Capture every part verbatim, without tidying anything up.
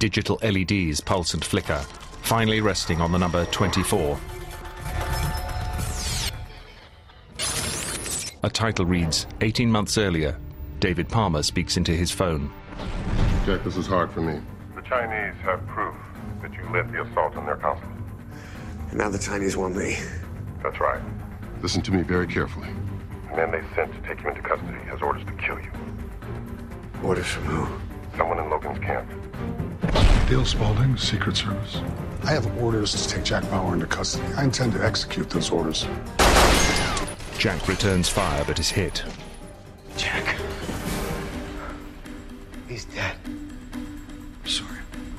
Digital L E Ds pulse and flicker, finally resting on the number twenty-four. A title reads, eighteen months earlier. David Palmer speaks into his phone. Jack, this is hard for me. The Chinese have proof that you led the assault on their consulate. And now the Chinese want me. That's right. Listen to me very carefully. The man they sent to take you into custody has orders to kill you. Orders from who? Someone in Logan's camp. Dale Spaulding, Secret Service. I have orders to take Jack Bauer into custody. I intend to execute those orders. Jack returns fire but is hit. Jack. He's dead. I'm sorry.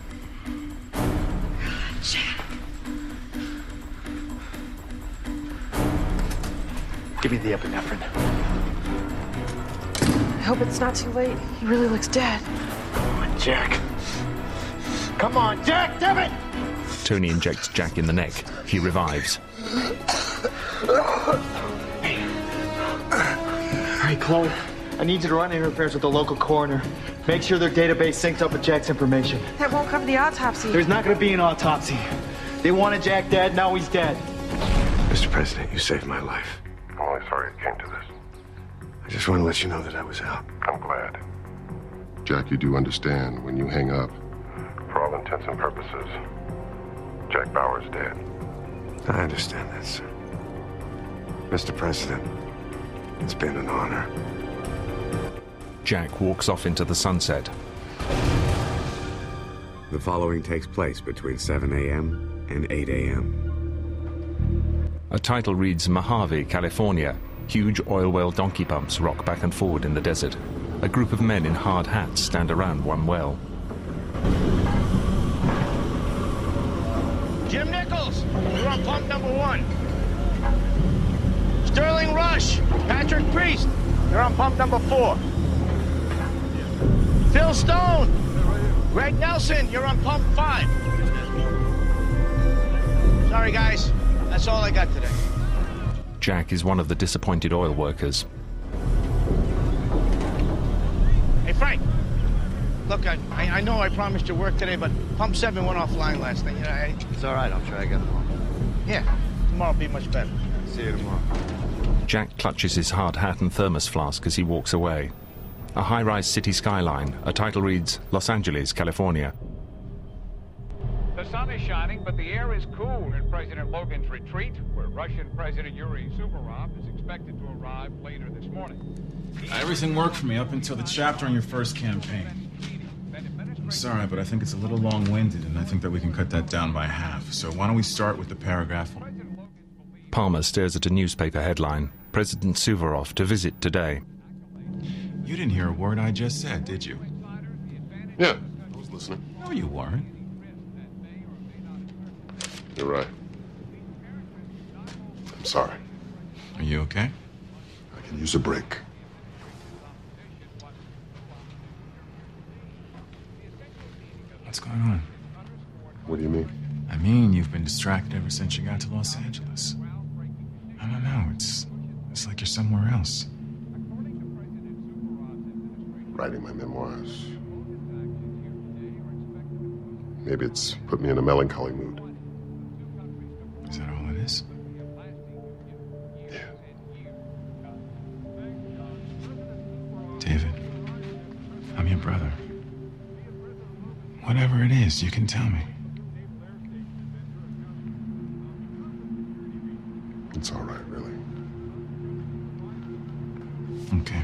Jack. Give me the epinephrine. I hope it's not too late. He really looks dead. Come on, Jack. Come on, Jack, damn it! Tony injects Jack in the neck. He revives. Hey, Chloe, I need you to run interference with the local coroner. Make sure their database syncs up with Jack's information. That won't cover the autopsy. There's not going to be an autopsy. They wanted Jack dead, now he's dead. Mister President, you saved my life. I'm only sorry it came to this. I just want to let you know that I was out. I'm glad. Jack, you do understand when you hang up. For all intents and purposes, Jack Bauer's dead. I understand that, sir. Mister President, it's been an honor. Jack walks off into the sunset. The following takes place between seven a m and eight a m A title reads Mojave, California. Huge oil well donkey pumps rock back and forward in the desert. A group of men in hard hats stand around one well. Jim Nichols, you're on pump number one. Sterling Rush, Patrick Priest, you're on pump number four. Phil Stone, Greg Nelson, you're on pump five. Sorry, guys, that's all I got today. Jack is one of the disappointed oil workers. Hey, Frank. Look, I, I know I promised you work today, but pump seven went offline last night. You know, I... It's all right. I'll try again tomorrow. Yeah, tomorrow will be much better. See you tomorrow. Jack clutches his hard hat and thermos flask as he walks away. A high-rise city skyline. A title reads Los Angeles, California. The sun is shining, but the air is cool in President Logan's retreat, where Russian President Yuri Suvorov is expected to arrive later this morning. Everything worked for me up until the chapter on your first campaign. I'm sorry, but I think it's a little long-winded, and I think that we can cut that down by half. So why don't we start with the paragraph? Palmer stares at a newspaper headline. President Suvorov to visit today. You didn't hear a word I just said, did you? Yeah, I was listening. No, you weren't. You're right. I'm sorry. Are you okay? I can use a break. What's going on? What do you mean? I mean, you've been distracted ever since you got to Los Angeles. I don't know, it's, it's like you're somewhere else. Writing my memoirs. Maybe it's put me in a melancholy mood. Is that all it is? Yeah. David, I'm your brother. Whatever it is, you can tell me. It's all right, really. Okay.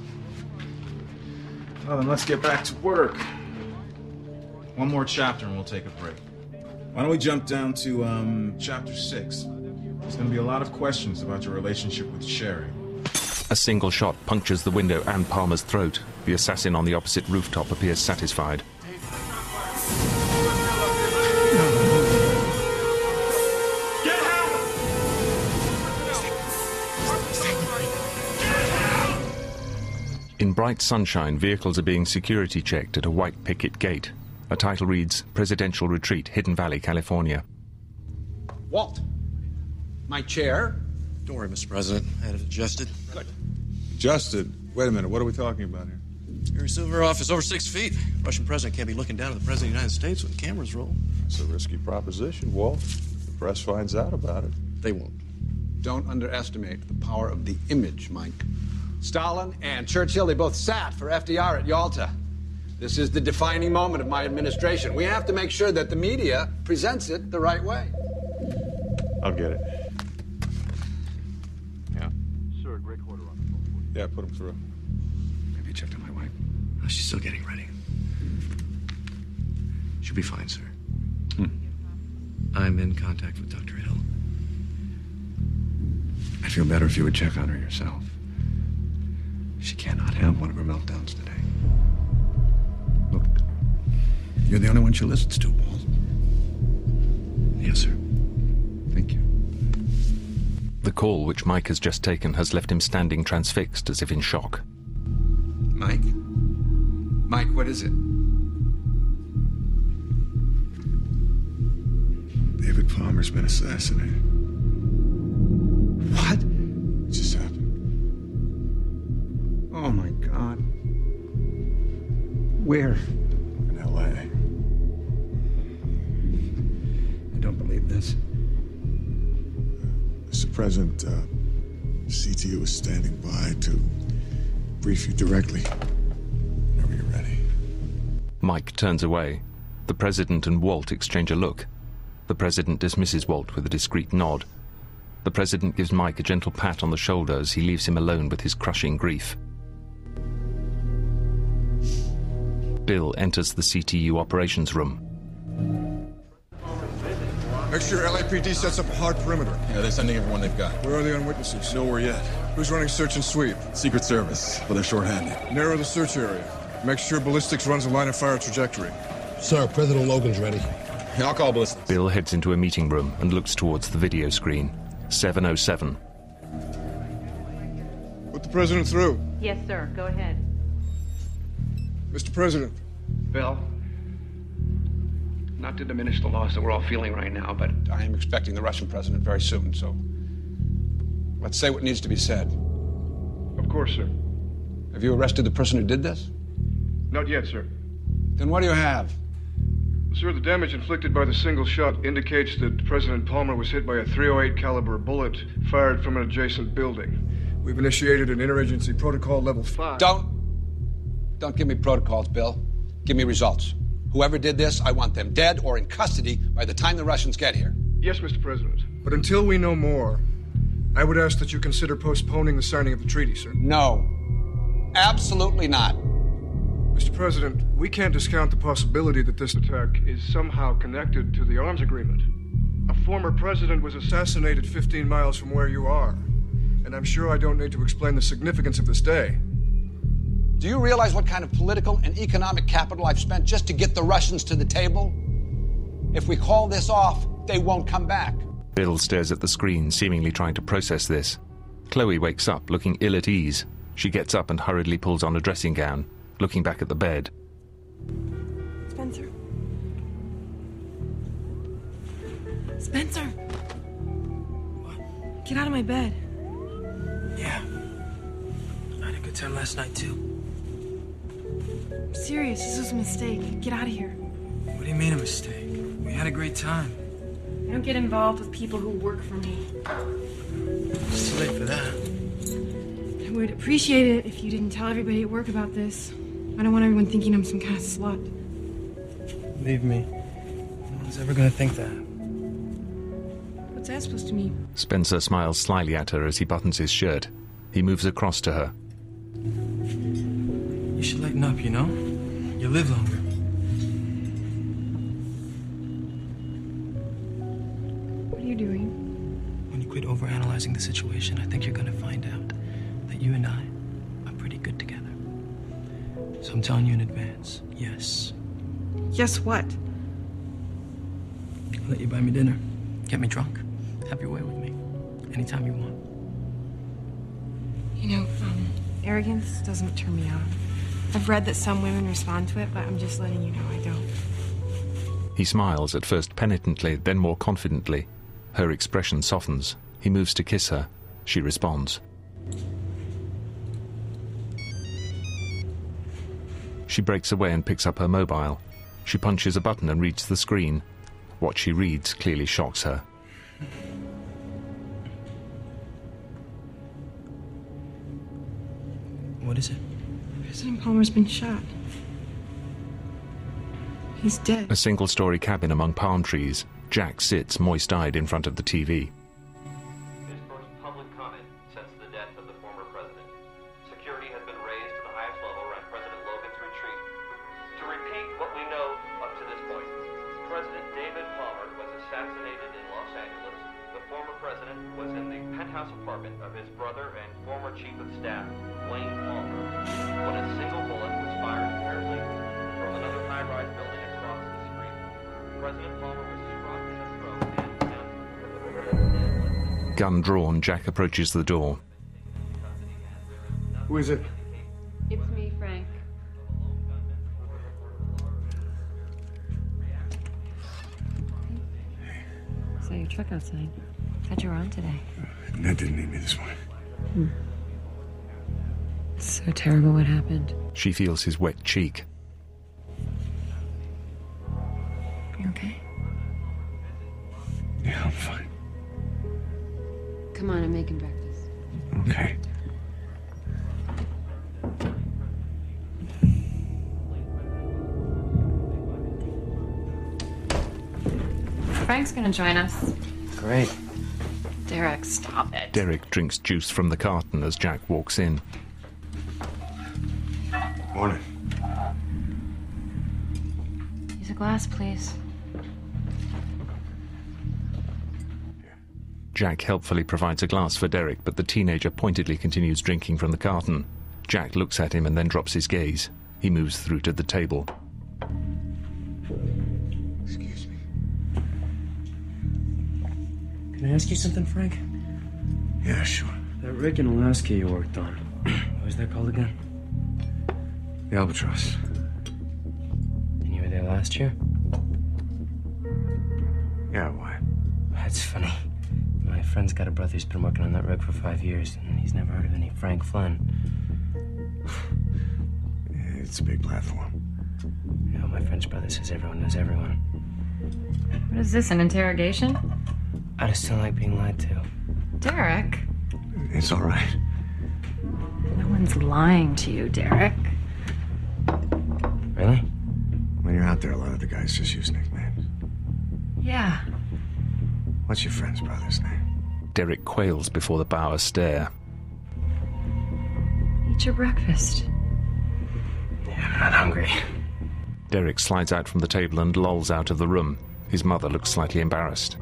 Well, then let's get back to work. One more chapter and we'll take a break. Why don't we jump down to, um, chapter six? There's gonna be a lot of questions about your relationship with Sherry. A single shot punctures the window and Palmer's throat. The assassin on the opposite rooftop appears satisfied. In bright sunshine, vehicles are being security checked at a white picket gate. A title reads, Presidential Retreat, Hidden Valley, California. Walt, my chair. Don't worry, Mister President. I had it adjusted. Good. Adjusted? Wait a minute, what are we talking about here? Yuri Suvorov is over six feet. Russian president can't be looking down at the president of the United States when the cameras roll. It's a risky proposition, Walt. The press finds out about it. They won't. Don't underestimate the power of the image, Mike. Stalin and Churchill, they both sat for F D R at Yalta. This is the defining moment of my administration. We have to make sure that the media presents it the right way. I'll get it. Yeah. Sir, Greg Quarter on the phone. Yeah, put him through. Have you checked on my wife? Oh, she's still getting ready. She'll be fine, sir. Hmm. I'm in contact with Doctor Hill. I'd feel better if you would check on her yourself. She cannot have one of her meltdowns today. Look, you're the only one she listens to, Walt. Yes, sir. Thank you. The call which Mike has just taken has left him standing transfixed as if in shock. Mike? Mike, what is it? David Palmer's been assassinated. What? It just happened. Oh, my God. Where? In L A. I don't believe this. Mister President, uh, C T U is standing by to brief you directly whenever you're ready. Mike turns away. The President and Walt exchange a look. The President dismisses Walt with a discreet nod. The President gives Mike a gentle pat on the shoulder as he leaves him alone with his crushing grief. Bill enters the C T U operations room. Make sure L A P D sets up a hard perimeter. Yeah, they're sending everyone they've got. Where are they on witnesses? Nowhere yet. Who's running search and sweep? Secret Service, but they're short-handed. Narrow the search area. Make sure ballistics runs a line of fire trajectory. Sir, President Logan's ready. Yeah, I'll call ballistics. Bill heads into a meeting room and looks towards the video screen. seven oh seven. Put the President through. Yes, sir. Go ahead. Mister President. Bill, not to diminish the loss that we're all feeling right now, but I am expecting the Russian president very soon, so let's say what needs to be said. Of course, sir. Have you arrested the person who did this? Not yet, sir. Then what do you have? Sir, the damage inflicted by the single shot indicates that President Palmer was hit by a three oh eight caliber bullet fired from an adjacent building. We've initiated an interagency protocol level five. Don't. Don't give me protocols, Bill. Give me results. Whoever did this, I want them dead or in custody by the time the Russians get here. Yes, Mister President. But until we know more, I would ask that you consider postponing the signing of the treaty, sir. No. Absolutely not. Mister President, we can't discount the possibility that this attack is somehow connected to the arms agreement. A former president was assassinated fifteen miles from where you are, and I'm sure I don't need to explain the significance of this day. Do you realize what kind of political and economic capital I've spent just to get the Russians to the table? If we call this off, they won't come back. Bill stares at the screen, seemingly trying to process this. Chloe wakes up, looking ill at ease. She gets up and hurriedly pulls on a dressing gown, looking back at the bed. Spencer. Spencer! What? Get out of my bed. Yeah. I had a good time last night, too. I'm serious. This was a mistake. Get out of here. What do you mean a mistake? We had a great time. I don't get involved with people who work for me. It's too late for that. I would appreciate it if you didn't tell everybody at work about this. I don't want everyone thinking I'm some kind of slut. Believe me, no one's ever gonna think that. What's that supposed to mean? Spencer smiles slyly at her as he buttons his shirt. He moves across to her. You should lighten up, you know? You live longer. What are you doing? When you quit overanalyzing the situation, I think you're gonna find out that you and I are pretty good together. So I'm telling you in advance, yes. Yes, what? I'll let you buy me dinner. Get me drunk. Have your way with me. Anytime you want. You know, um, arrogance doesn't turn me on. I've read that some women respond to it, but I'm just letting you know I don't. He smiles, at first penitently, then more confidently. Her expression softens. He moves to kiss her. She responds. She breaks away and picks up her mobile. She punches a button and reads the screen. What she reads clearly shocks her. What is it? President Palmer's been shot. He's dead. A single-story cabin among palm trees. Jack sits moist-eyed in front of the T V. His first public comment since the death of the former president. Security has been raised to the highest level around President Logan's retreat. To repeat what we know up to this point, President David Palmer was assassinated in Los Angeles. The former president was in the penthouse apartment of his brother and former chief of staff, Wayne Palmer, when a single bullet was fired apparently from another high-rise building across the street. President Palmer was struck in the throat and found with a bullet. Gun drawn, Jack approaches the door. Who is it? It's me, Frank. Saw your truck outside. Thought you were on today. Ned didn't need me this morning. Hmm. It's so terrible what happened. She feels his wet cheek. You okay? Yeah, I'm fine. Come on, I'm making breakfast. Okay. Frank's gonna join us. Great. Derek, stop it. Derek drinks juice from the carton as Jack walks in. Morning. Use a glass, please. Jack helpfully provides a glass for Derek, but the teenager pointedly continues drinking from the carton. Jack looks at him and then drops his gaze. He moves through to the table. Excuse me. Can I ask you something, Frank? Yeah, sure. That rig in Alaska you worked on. What was that called again? The Albatross. And you were there last year? Yeah, why? That's funny. My friend's got a brother who's been working on that rig for five years, and he's never heard of any Frank Flynn. It's a big platform. You know, my French brother says everyone knows everyone. What is this, an interrogation? I just don't like being lied to. Derek? It's all right. No one's lying to you, Derek. Really? When you're out there, a lot of the guys just use nicknames. Yeah. What's your friend's brother's name? Derek quails before the Bauer stare. Eat your breakfast. Yeah, I'm not hungry. Derek slides out from the table and lolls out of the room. His mother looks slightly embarrassed.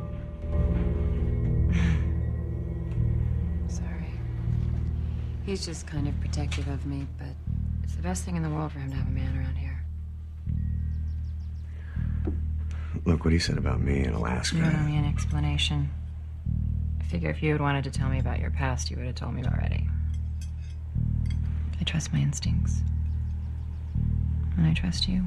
Sorry. He's just kind of protective of me, but it's the best thing in the world for him to have a man around here. Look what he said about me in Alaska. You don't owe me an explanation. I figure if you had wanted to tell me about your past, you would have told me already. I trust my instincts. And I trust you.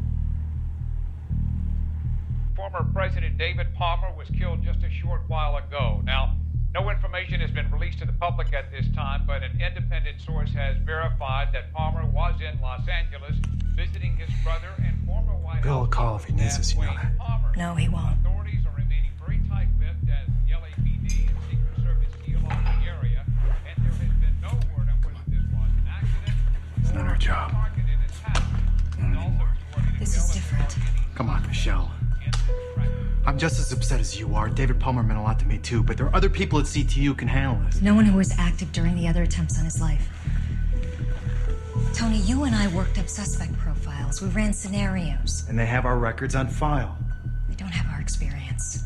Former President David Palmer was killed just a short while ago. Now, no information has been released to the public at this time, but an independent source has verified that Palmer was in Los Angeles visiting his brother and former White Bill will House call if he needs us, you know that. No, he won't. Authorities are remaining very tight-lipped as the L A P D and Secret Service seal off the area, and there has been no word on whether this was an accident. It's not our job. This is different. Come on, Michelle. I'm just as upset as you are. David Palmer meant a lot to me, too, but there are other people at C T U who can handle this. No one who was active during the other attempts on his life. Tony, you and I worked up suspect profiles. We ran scenarios. And they have our records on file. They don't have our experience.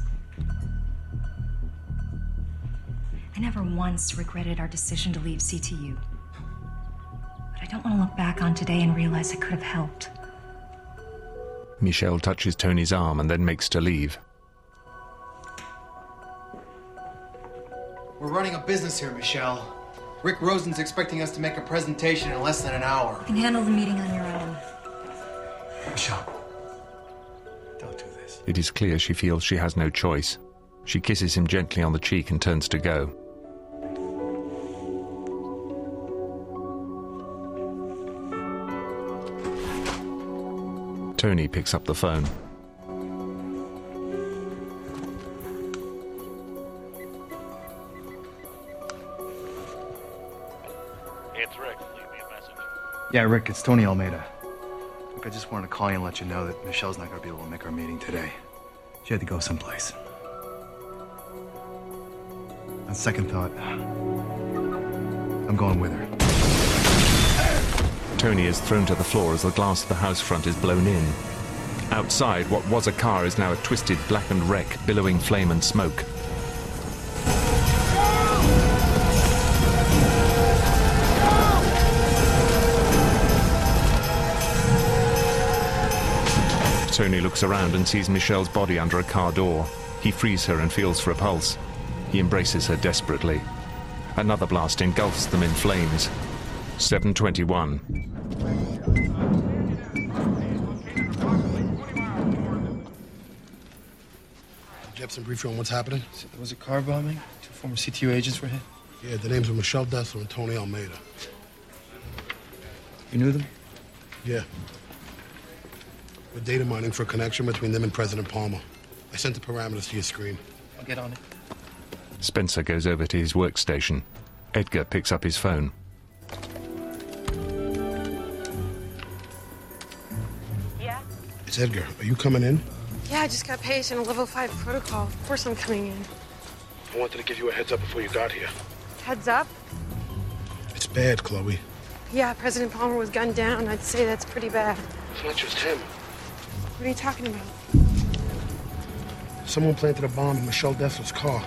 I never once regretted our decision to leave C T U. But I don't want to look back on today and realize I could have helped. Michelle touches Tony's arm and then makes to leave. We're running a business here, Michelle. Rick Rosen's expecting us to make a presentation in less than an hour. You can handle the meeting on your own. Michelle, don't do this. It is clear she feels she has no choice. She kisses him gently on the cheek and turns to go. Tony picks up the phone. It's Rick. Leave me a message. Yeah, Rick, it's Tony Almeida. Look, I just wanted to call you and let you know that Michelle's not going to be able to make our meeting today. She had to go someplace. On second thought, I'm going with her. Tony is thrown to the floor as the glass of the house front is blown in. Outside, what was a car is now a twisted, blackened wreck, billowing flame and smoke. Tony looks around and sees Michelle's body under a car door. He frees her and feels for a pulse. He embraces her desperately. Another blast engulfs them in flames. seven twenty-one. Jepson, brief you on what's happening? So there was a car bombing. Two former C T U agents were hit. Yeah, the names were Michelle Dessler and Tony Almeida. You knew them? Yeah. We're data mining for a connection between them and President Palmer. I sent the parameters to your screen. I'll get on it. Spencer goes over to his workstation. Edgar picks up his phone. Yeah? It's Edgar. Are you coming in? Yeah, I just got paged in a level five protocol. Of course I'm coming in. I wanted to give you a heads up before you got here. Heads up? It's bad, Chloe. Yeah, President Palmer was gunned down. I'd say that's pretty bad. It's not just him. What are you talking about? Someone planted a bomb in Michelle Dessler's car.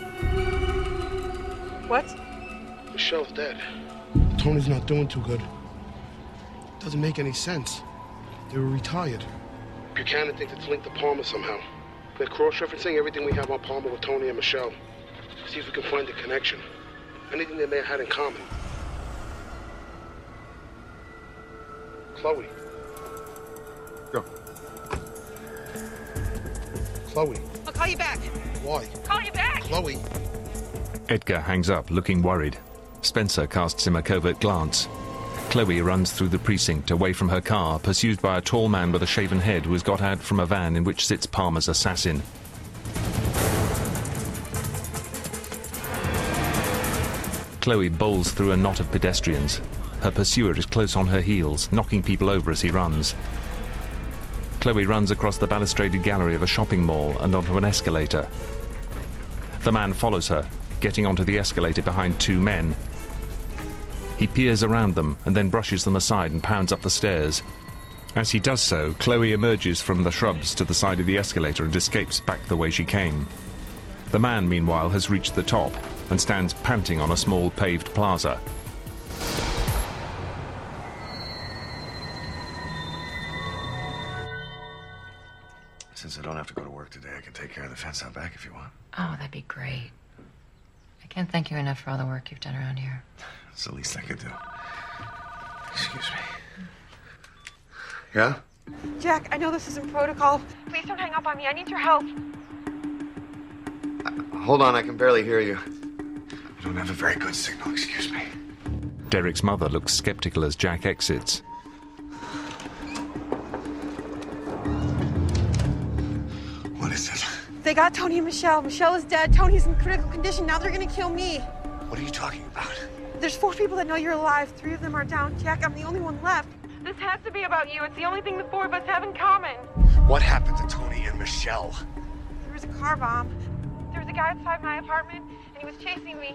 What? Michelle's dead. Tony's not doing too good. Doesn't make any sense. They were retired. Buchanan thinks it's linked to Palmer somehow. They're cross-referencing everything we have on Palmer with Tony and Michelle. See if we can find a connection. Anything they may have had in common. Chloe. Go. Chloe. I'll call you back. Why? Call you back. Chloe. Edgar hangs up, looking worried. Spencer casts him a covert glance. Chloe runs through the precinct, away from her car, pursued by a tall man with a shaven head who has got out from a van in which sits Palmer's assassin. Chloe bowls through a knot of pedestrians. Her pursuer is close on her heels, knocking people over as he runs. Chloe runs across the balustraded gallery of a shopping mall and onto an escalator. The man follows her, getting onto the escalator behind two men. He peers around them and then brushes them aside and pounds up the stairs. As he does so, Chloe emerges from the shrubs to the side of the escalator and escapes back the way she came. The man, meanwhile, has reached the top and stands panting on a small paved plaza. Since I don't have to go to work today, I can take care of the fence out back if you want. Oh, that'd be great. I can't thank you enough for all the work you've done around here. It's the least I could do. Excuse me. Yeah? Jack, I know this isn't protocol. Please don't hang up on me. I need your help. Uh, hold on, I can barely hear you. I don't have a very good signal, excuse me. Derek's mother looks skeptical as Jack exits. What is it? They got Tony and Michelle. Michelle is dead. Tony's in critical condition. Now they're gonna kill me. What are you talking about? There's four people that know you're alive. Three of them are down. Jack, I'm the only one left. This has to be about you. It's the only thing the four of us have in common. What happened to Tony and Michelle? There was a car bomb. There was a guy outside my apartment, and he was chasing me.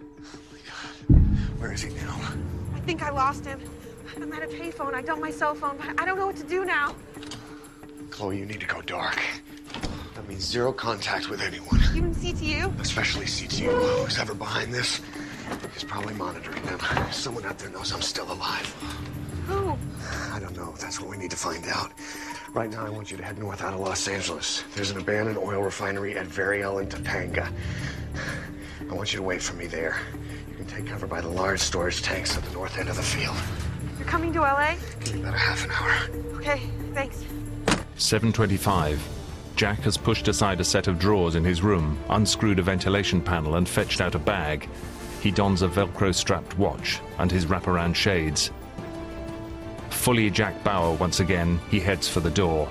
Where is he now? I think I lost him. I'm at a payphone. I dumped my cell phone, but I don't know what to do now. Chloe, you need to go dark. That means zero contact with anyone. Even C T U? Especially C T U. Who's ever behind this is probably monitoring them. Someone out there knows I'm still alive. Who? I don't know. That's what we need to find out. Right now, I want you to head north out of Los Angeles. There's an abandoned oil refinery at Variel and Topanga. I want you to wait for me there. You can take cover by the large storage tanks at the north end of the field. You're coming to L A? Give me about a half an hour. Okay, thanks. seven twenty-five. Jack has pushed aside a set of drawers in his room, unscrewed a ventilation panel and fetched out a bag. He dons a Velcro-strapped watch and his wraparound shades. Fully Jack Bauer once again, he heads for the door.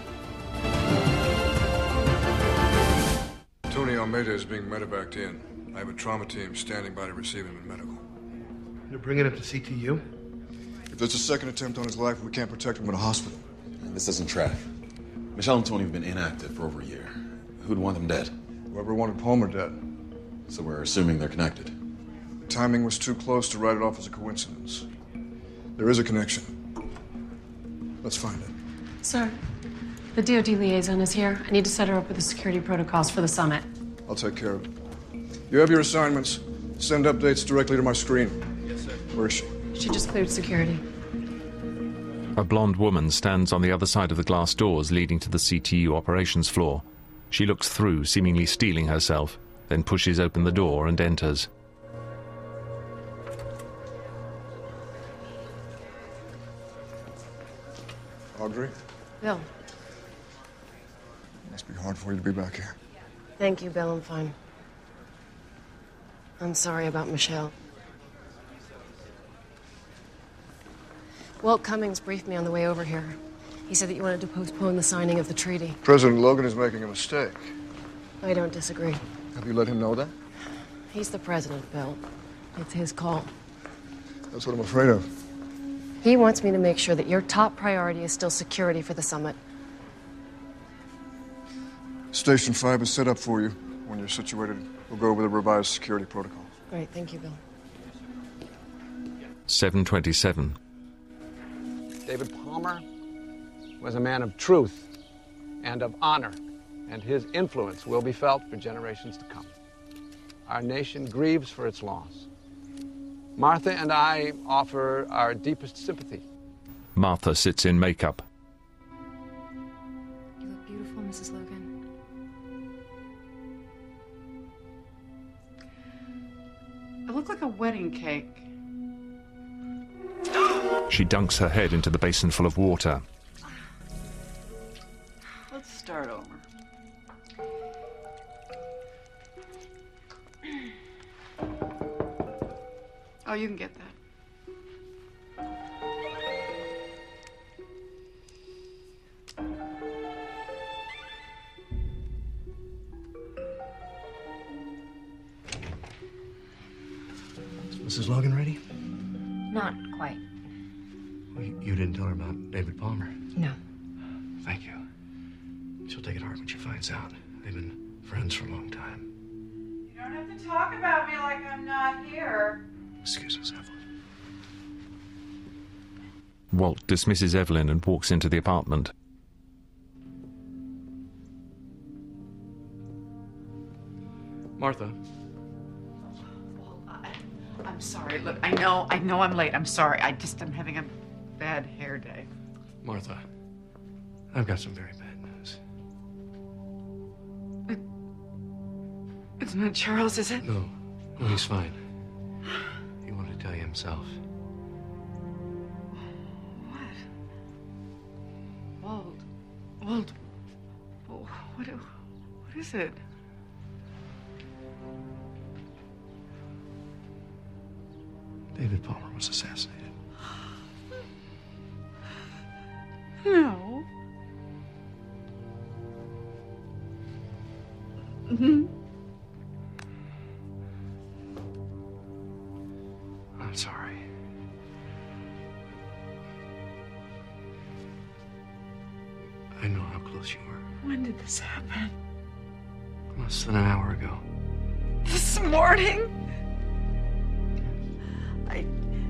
Tony Almeida is being medevaced in. I have a trauma team standing by to receive him in medical. You're bringing him to C T U? If there's a second attempt on his life, we can't protect him in a hospital. And this doesn't track. Michelle and Tony have been inactive for over a year. Who'd want them dead? Whoever wanted Palmer dead. So we're assuming they're connected. Timing was too close to write it off as a coincidence. There is a connection. Let's find it. Sir, the D O D liaison is here. I need to set her up with the security protocols for the summit. I'll take care of it. You have your assignments. Send updates directly to my screen. Yes, sir. Where is she? She just cleared security. A blonde woman stands on the other side of the glass doors leading to the C T U operations floor. She looks through, seemingly steeling herself, then pushes open the door and enters. Audrey? Bill. Must be hard for you to be back here. Thank you, Bill. I'm fine. I'm sorry about Michelle. Walt Cummings briefed me on the way over here. He said that you wanted to postpone the signing of the treaty. President Logan is making a mistake. I don't disagree. Have you let him know that? He's the president, Bill. It's his call. That's what I'm afraid of. He wants me to make sure that your top priority is still security for the summit. Station five is set up for you. When you're situated, we'll go over the revised security protocol. Great, thank you, Bill. seven twenty-seven. David Palmer was a man of truth and of honor, and his influence will be felt for generations to come. Our nation grieves for its loss. Martha and I offer our deepest sympathy. Martha sits in makeup. You look beautiful, Missus Logan. I look like a wedding cake. She dunks her head into the basin full of water. Let's start over. Oh, you can get that. Is Missus Logan ready? Not quite. Well, you, you didn't tell her about David Palmer. No. Thank you. She'll take it hard when she finds out. They've been friends for a long time. You don't have to talk about me like I'm not here. Excuse us, Evelyn. Walt dismisses Evelyn and walks into the apartment. Martha. Well, I, I'm sorry. Look, I know, I know I'm late. I'm sorry. I just, I'm having a bad hair day. Martha, I've got some very bad news. It, it's not Charles, is it? No. No, he's fine. He wanted to tell you himself. Walt. Walt. Oh, what, what is it? David Palmer was assassinated. No. Mm-hmm. I'm sorry. I know how close you were. When did this happen? Less than an hour ago. This morning? I...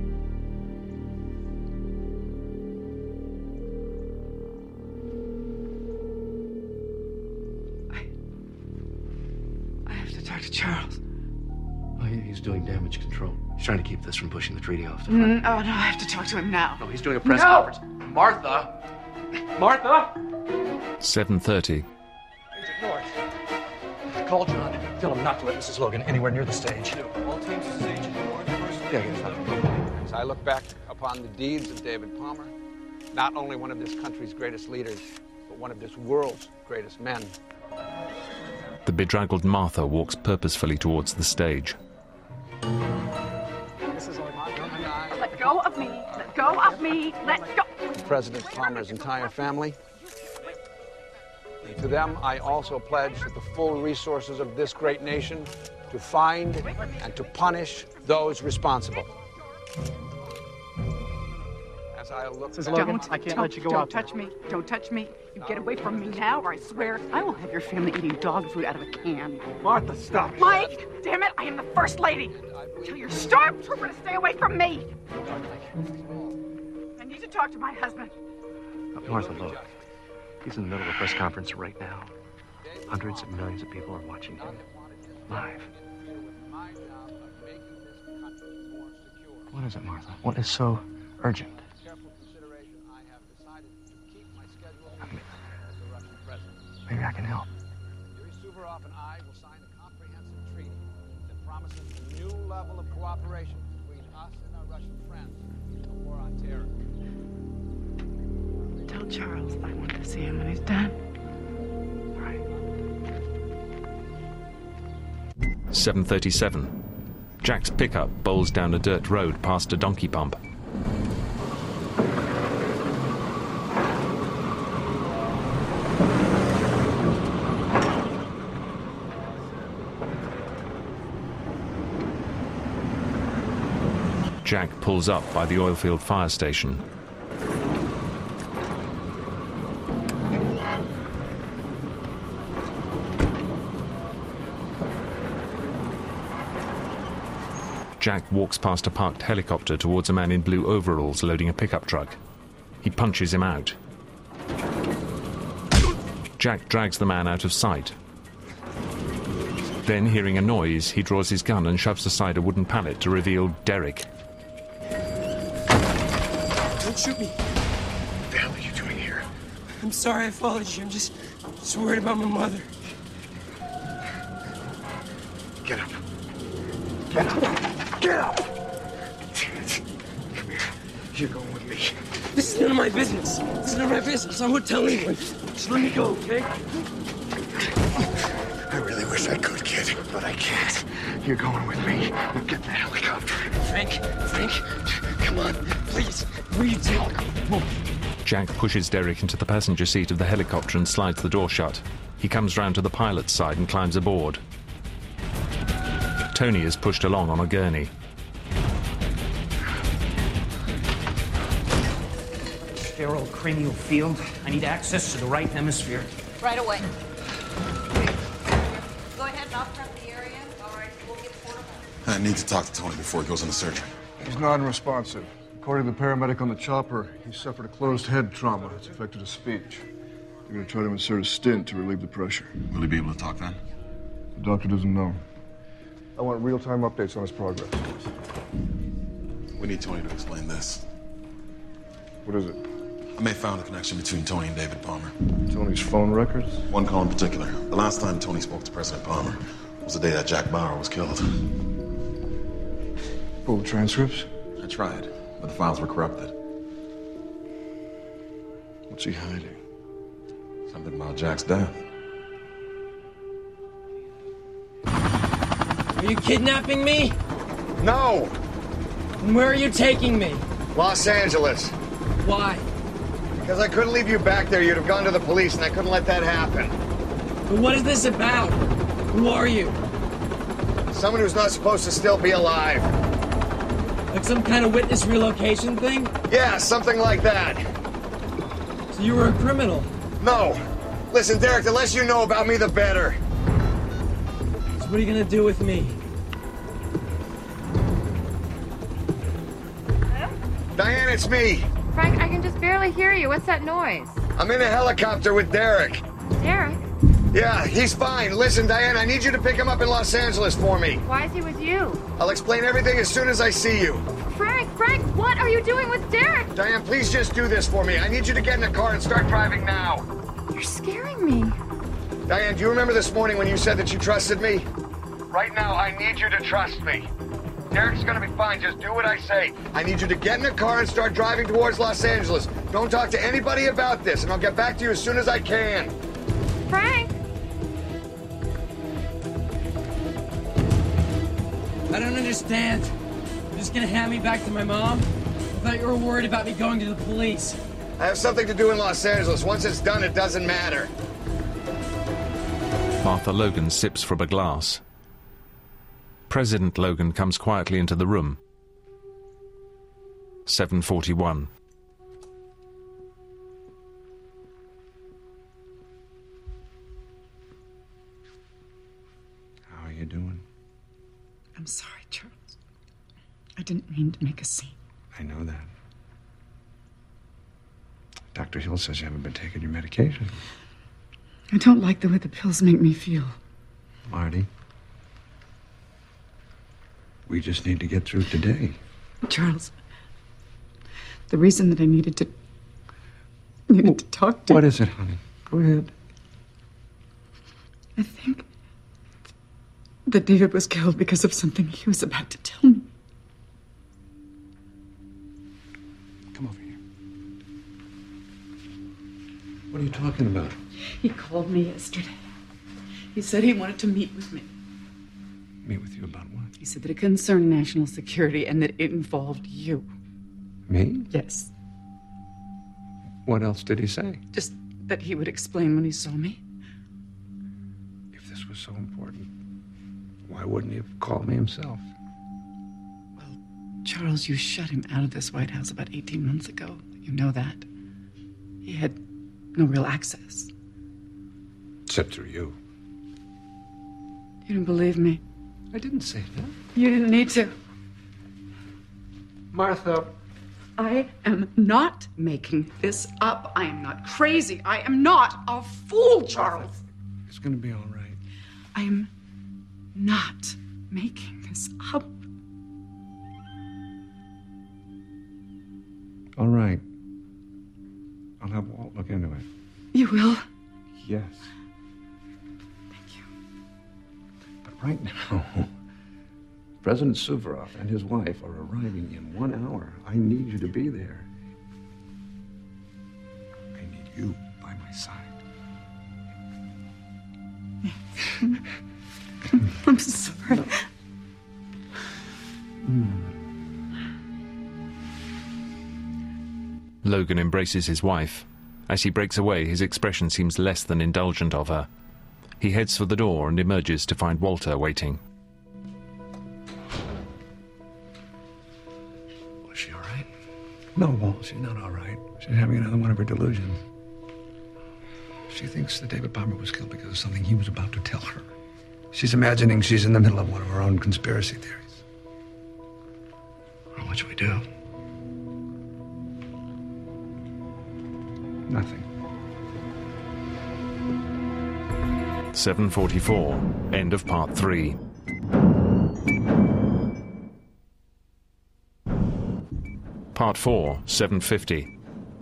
I... I have to talk to Charles. Oh, he- he's doing damage control. He's trying to keep this from pushing the treaty off the front. Mm, oh, no, I have to talk to him now. No, he's doing a press No! conference. Martha! Martha! seven thirty. Agent North. Call John. Tell him not to let Missus Logan anywhere near the stage. All teams, this is Agent North. Yeah, yeah, fine. As I look back upon the deeds of David Palmer, not only one of this country's greatest leaders, but one of this world's greatest men. The bedraggled Martha walks purposefully towards the stage. Missus Logan and I... Let go of me. Let go of me. Let go. President Palmer's entire family. To them, I also pledge the full resources of this great nation to find and to punish those responsible. As I look back, Don't, I can't let you go Don't touch me. Don't touch me. You get away from me now, or I swear I will have your family eating dog food out of a can. Martha, stop. Mike, damn it, I am the First Lady. Tell your stormtrooper to stay away from me. I need to talk to my husband. Martha, look. He's in the middle of a press conference right now. Hundreds of millions of people are watching him live. What is it, Martha? What is so urgent? I mean, maybe I can help. Yuri Suvorov and I will sign a comprehensive treaty that promises a new level of cooperation between us and our Russian friends in the war on terror. Tell Charles I want to see him when he's done. seven thirty-seven. Jack's pickup bowls down a dirt road past a donkey pump. Jack pulls up by the oilfield fire station. Jack walks past a parked helicopter towards a man in blue overalls loading a pickup truck. He punches him out. Jack drags the man out of sight. Then, hearing a noise, he draws his gun and shoves aside a wooden pallet to reveal Derek. Don't shoot me. What the hell are you doing here? I'm sorry I followed you. I'm just, just worried about my mother. Get up. Get up. Get up! Damn it. Come here. You're going with me. This is none of my business. This is none of my business. I won't tell anyone. Just let me go, okay? I really wish I could, kid, but I can't. You're going with me. We'll get the helicopter. Frank, Frank, come on, please. Where are you taking me? Jack pushes Derek into the passenger seat of the helicopter and slides the door shut. He comes round to the pilot's side and climbs aboard. Tony is pushed along on a gurney. Sterile cranial field. I need access to the right hemisphere. Right away. Go ahead and I'll prep the area. All right, we'll get portable. I need to talk to Tony before he goes into surgery. He's non-responsive. According to the paramedic on the chopper, he suffered a closed head trauma. It's affected his speech. They're going to try to insert a stent to relieve the pressure. Will he be able to talk then? The doctor doesn't know. I want real-time updates on his progress. We need Tony to explain this. What is it? I may have found a connection between Tony and David Palmer. Tony's phone records? One call in particular. The last time Tony spoke to President Palmer was the day that Jack Bauer was killed. Full transcripts? I tried, but the files were corrupted. What's he hiding? Something about Jack's death. Are you kidnapping me? No! And where are you taking me? Los Angeles. Why? Because I couldn't leave you back there. You'd have gone to the police, and I couldn't let that happen. But what is this about? Who are you? Someone who's not supposed to still be alive. Like some kind of witness relocation thing? Yeah, something like that. So you were a criminal? No. Listen, Derek, the less you know about me, the better. What are you gonna do with me? Diane, it's me. Frank, I can just barely hear you. What's that noise? I'm in a helicopter with Derek. Derek? Yeah, he's fine. Listen, Diane, I need you to pick him up in Los Angeles for me. Why is he with you? I'll explain everything as soon as I see you. Frank, Frank, what are you doing with Derek? Diane, please just do this for me. I need you to get in a car and start driving now. You're scaring me. Diane, do you remember this morning when you said that you trusted me? Right now, I need you to trust me. Derek's gonna be fine. Just do what I say. I need you to get in a car and start driving towards Los Angeles. Don't talk to anybody about this, and I'll get back to you as soon as I can. Frank! I don't understand. You're just gonna hand me back to my mom? I thought you were worried about me going to the police. I have something to do in Los Angeles. Once it's done, it doesn't matter. Martha Logan sips from a glass. President Logan comes quietly into the room. seven forty-one. How are you doing? I'm sorry, Charles. I didn't mean to make a scene. I know that. Doctor Hill says you haven't been taking your medication. I don't like the way the pills make me feel. Marty, we just need to get through today. Charles, the reason that I needed to needed to talk to What is it, honey? Go ahead. I think that David was killed because of something he was about to tell me. Come over here. What are you talking about? He called me yesterday. He said he wanted to meet with me. Meet with you about what? He said that it concerned national security and that it involved you. Me? Yes. What else did he say? Just that he would explain when he saw me. If this was so important, why wouldn't he have called me himself? Charles, you shut him out of this White House about eighteen months ago. You know that. He had no real access. Except through you. You didn't believe me. I didn't say that. You didn't need to. Martha. I am not making this up. I am not crazy. I am not a fool, Charles. It's going to be all right. I am not making this up. All right. I'll have Walt look into it. You will? Yes. Thank you. But right now, President Suvorov and his wife are arriving in one hour. I need you to be there. I need you by my side. I'm sorry. Mm. Logan embraces his wife. As he breaks away, his expression seems less than indulgent of her. He heads for the door and emerges to find Walter waiting. Was she all right? No, Walt, she's not all right. She's having another one of her delusions. She thinks that David Palmer was killed because of something he was about to tell her. She's imagining she's in the middle of one of her own conspiracy theories. Well, what should we do? Nothing. seven forty-four. End of part three. Part four, seven fifty.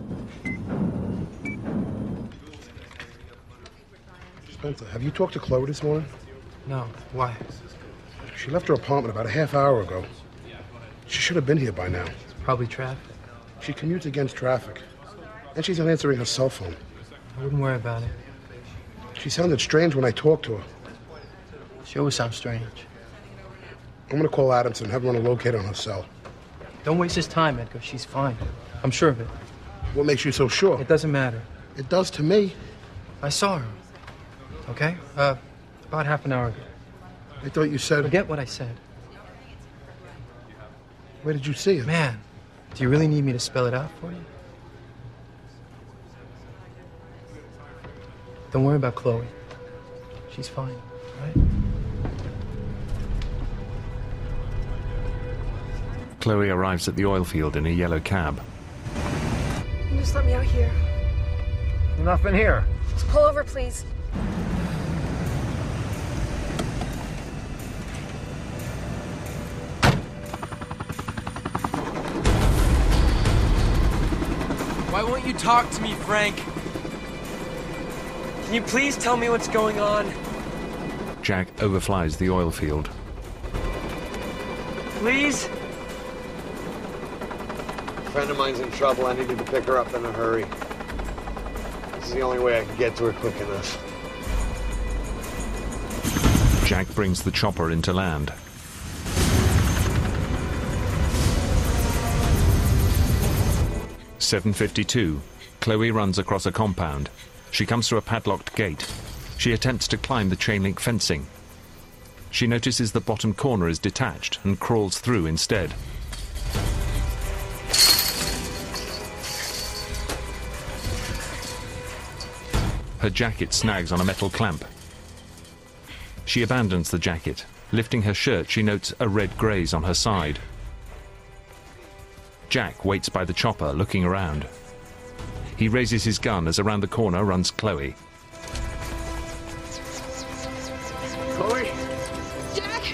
Spencer, have you talked to Chloe this morning? No. Why? She left her apartment about a half hour ago. She should have been here by now. Probably traffic. She commutes against traffic. And she's not answering her cell phone. I wouldn't worry about it. She sounded strange when I talked to her. She always sounds strange. I'm gonna call Adamson, have him run a locate on her cell. Don't waste his time, Edgar. She's fine. I'm sure of it. What makes you so sure? It doesn't matter. It does to me. I saw her. Okay? Uh, about half an hour ago. I thought you said... Forget what I said. Where did you see her? Man, do you really need me to spell it out for you? Don't worry about Chloe. She's fine, right? Chloe arrives at the oil field in a yellow cab. Just let me out here. Nothing here. Just pull over, please. Why won't you talk to me, Frank? Can you please tell me what's going on? Jack overflies the oil field. Please? A friend of mine's in trouble. I needed to pick her up in a hurry. This is the only way I can get to her quick enough. Jack brings the chopper into land. seven fifty-two. Chloe runs across a compound. She comes to a padlocked gate. She attempts to climb the chain-link fencing. She notices the bottom corner is detached and crawls through instead. Her jacket snags on a metal clamp. She abandons the jacket. Lifting her shirt, she notes a red graze on her side. Jack waits by the chopper, looking around. He raises his gun as around the corner runs Chloe. Chloe? Jack!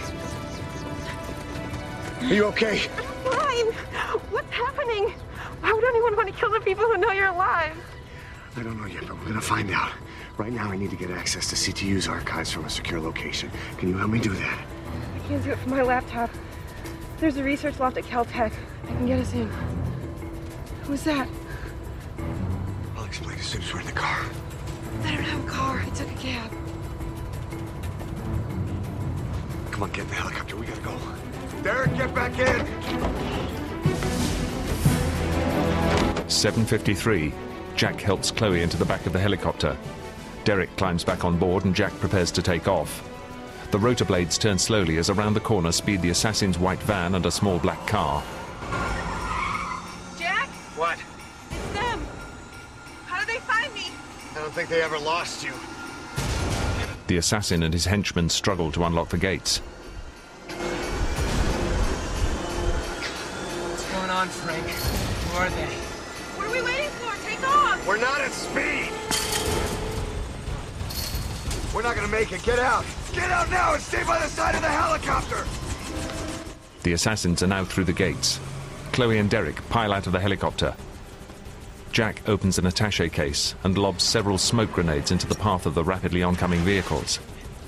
Are you okay? I'm fine. What's happening? Why would anyone want to kill the people who know you're alive? I don't know yet, but we're gonna find out. Right now, I need to get access to C T U's archives from a secure location. Can you help me do that? I can't do it from my laptop. There's a research loft at Caltech. I can get us in. Who's that? I'll explain as soon as we're in the car. I don't have a car. I took a cab. Come on, get in the helicopter. We gotta go. Derek, get back in! seven fifty-three. Jack helps Chloe into the back of the helicopter. Derek climbs back on board and Jack prepares to take off. The rotor blades turn slowly as around the corner speed the assassin's white van and a small black car. Jack? What? It's them. How did they find me? I don't think they ever lost you. The assassin and his henchmen struggle to unlock the gates. What's going on, Frank? Who are they? What are we waiting for? Take off! We're not at speed! We're not gonna make it. Get out! Get out now and stay by the side of the helicopter! The assassins are now through the gates. Chloe and Derek pile out of the helicopter. Jack opens an attaché case and lobs several smoke grenades into the path of the rapidly oncoming vehicles.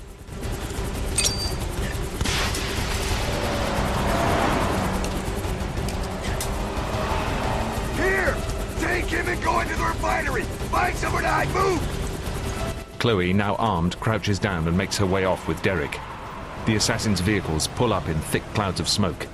Here! Take him and go into the refinery! Find somewhere to hide! Move! Chloe, now armed, crouches down and makes her way off with Derek. The assassins' vehicles pull up in thick clouds of smoke.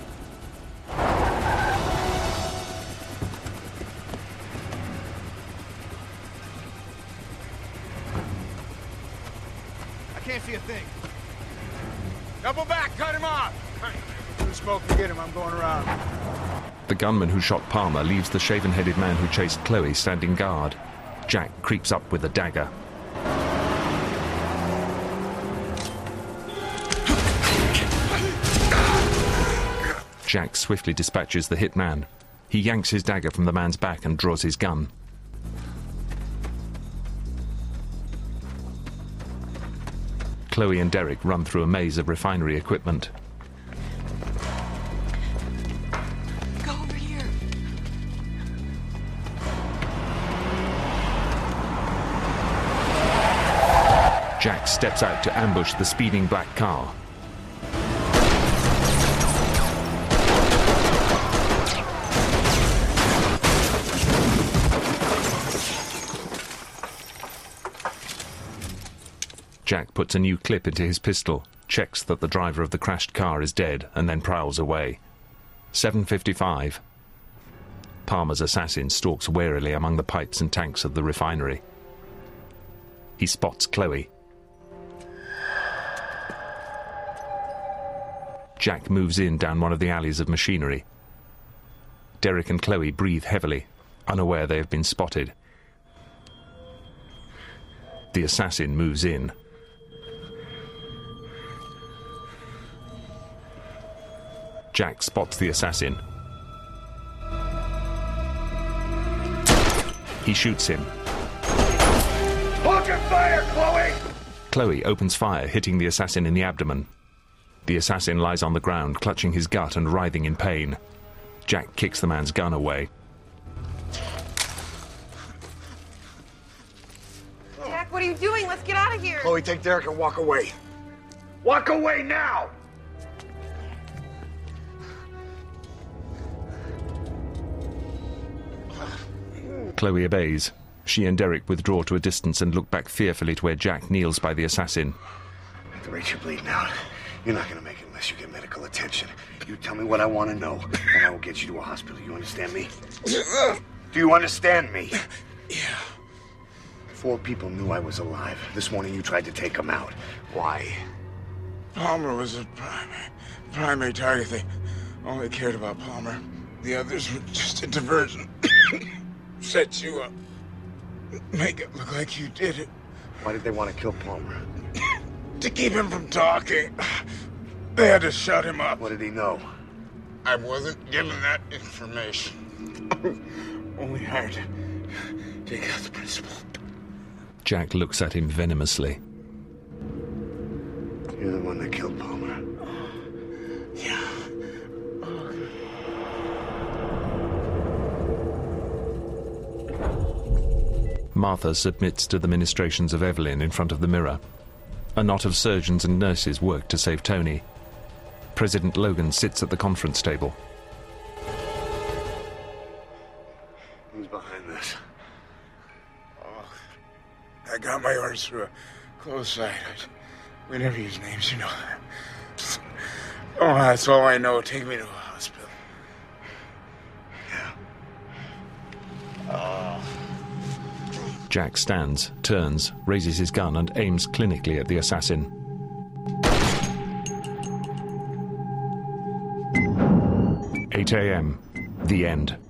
I can't see a thing. Double back! Cut him off! Through smoke, forget him. I'm going around. The gunman who shot Palmer leaves the shaven-headed man who chased Chloe standing guard. Jack creeps up with a dagger. Jack swiftly dispatches the hit man. He yanks his dagger from the man's back and draws his gun. Chloe and Derek run through a maze of refinery equipment. Go over here. Jack steps out to ambush the speeding black car. Jack puts a new clip into his pistol, checks that the driver of the crashed car is dead, and then prowls away. seven fifty-five. Palmer's assassin stalks warily among the pipes and tanks of the refinery. He spots Chloe. Jack moves in down one of the alleys of machinery. Derek and Chloe breathe heavily, unaware they have been spotted. The assassin moves in. Jack spots the assassin. He shoots him. Open fire, Chloe! Chloe opens fire, hitting the assassin in the abdomen. The assassin lies on the ground, clutching his gut and writhing in pain. Jack kicks the man's gun away. Jack, what are you doing? Let's get out of here. Chloe, take Derek and walk away. Walk away now! Chloe obeys. She and Derek withdraw to a distance and look back fearfully to where Jack kneels by the assassin. At the rate you're bleeding out, you're not going to make it unless you get medical attention. You tell me what I want to know, and I will get you to a hospital. You understand me? Do you understand me? Yeah. Four people knew I was alive. This morning you tried to take them out. Why? Palmer was a primary, primary target. They only cared about Palmer. The others were just a diversion. Set you up. Make it look like you did it. Why did they want to kill Palmer? To keep him from talking. They had to shut him up. What did he know? I wasn't given that information. Only hired to take out the principal. Jack looks at him venomously. You're the one that killed Palmer. Yeah. Martha submits to the ministrations of Evelyn in front of the mirror. A knot of surgeons and nurses work to save Tony. President Logan sits at the conference table. Who's behind this? Oh, I got my orders through a closed site. I, we never use names, you know. Oh, that's all I know. Take me to a hospital. Yeah. Oh. Jack stands, turns, raises his gun and aims clinically at the assassin. eight a m. The end.